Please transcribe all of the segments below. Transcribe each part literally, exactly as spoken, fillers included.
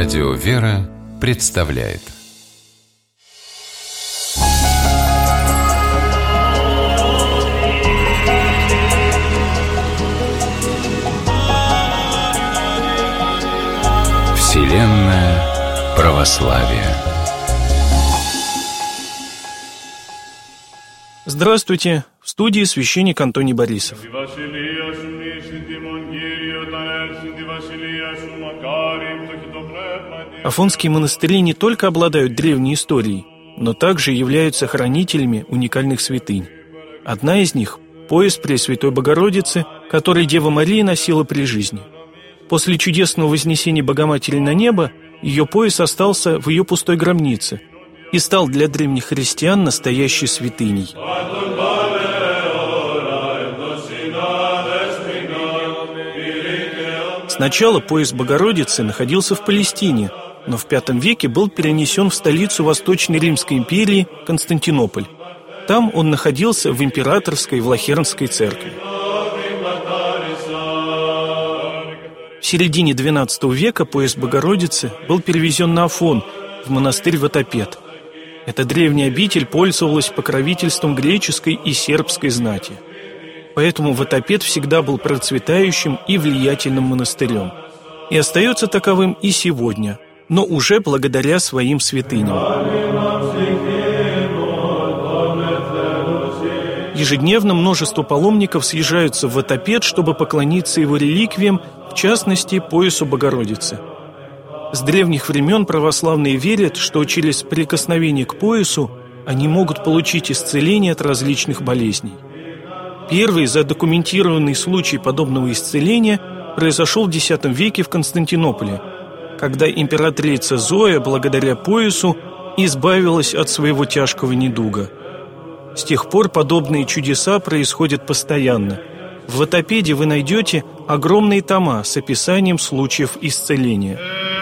Радио «Вера» представляет Вселенная православия. Здравствуйте! В студии священник Антоний Борисов. Афонские монастыри не только обладают древней историей, но также являются хранителями уникальных святынь. Одна из них – пояс Пресвятой Богородицы, который Дева Мария носила при жизни. После чудесного вознесения Богоматери на небо ее пояс остался в ее пустой гробнице и стал для древних христиан настоящей святыней. Сначала пояс Богородицы находился в Палестине, но в пятом веке был перенесен в столицу Восточной Римской империи Константинополь. Там он находился в императорской Влахернской церкви. В середине двенадцатого века пояс Богородицы был перевезен на Афон, в монастырь Ватопед. Эта древняя обитель пользовалась покровительством греческой и сербской знати. Поэтому Ватопед всегда был процветающим и влиятельным монастырем. И остается таковым и сегодня, но уже благодаря своим святыням. Ежедневно множество паломников съезжаются в Ватопед, чтобы поклониться его реликвиям, в частности, поясу Богородицы. С древних времен православные верят, что через прикосновение к поясу они могут получить исцеление от различных болезней. Первый задокументированный случай подобного исцеления произошел в десятом веке в Константинополе, когда императрица Зоя, благодаря поясу, избавилась от своего тяжкого недуга. С тех пор подобные чудеса происходят постоянно. В Ватопеде вы найдете огромные тома с описанием случаев исцеления.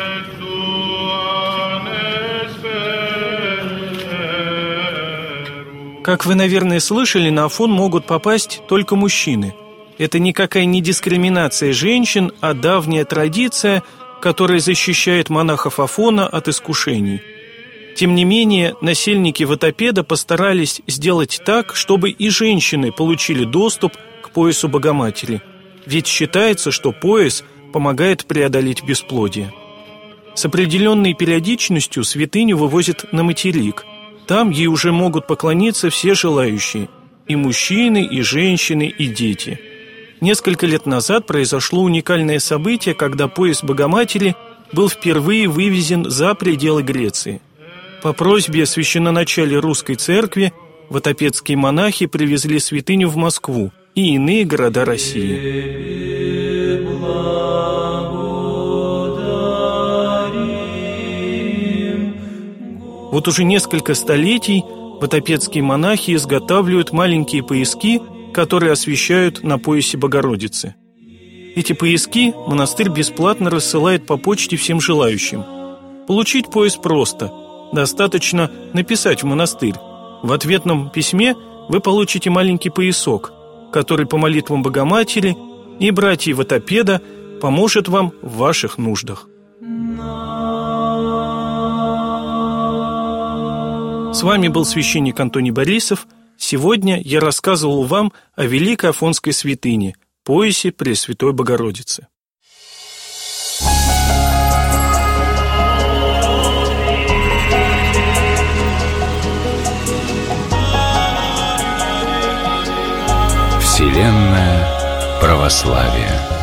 Как вы, наверное, слышали, на Афон могут попасть только мужчины. Это никакая не дискриминация женщин, а давняя традиция, которая защищает монахов Афона от искушений. Тем не менее, насельники Ватопеда постарались сделать так, чтобы и женщины получили доступ к поясу Богоматери. Ведь считается, что пояс помогает преодолеть бесплодие. С определенной периодичностью святыню вывозят на материк. Там ей уже могут поклониться все желающие – и мужчины, и женщины, и дети. Несколько лет назад произошло уникальное событие, когда пояс Богоматери был впервые вывезен за пределы Греции. По просьбе священноначалия Русской Церкви ватопедские монахи привезли святыню в Москву и иные города России. Вот уже несколько столетий ватопедские монахи изготавливают маленькие пояски, которые освящают на поясе Богородицы. Эти пояски монастырь бесплатно рассылает по почте всем желающим. Получить пояс просто. Достаточно написать в монастырь. В ответном письме вы получите маленький поясок, который по молитвам Богоматери и братьев Ватопеда поможет вам в ваших нуждах. С вами был священник Антоний Борисов. Сегодня я рассказывал вам о великой афонской святыне, поясе Пресвятой Богородицы. Вселенная православия.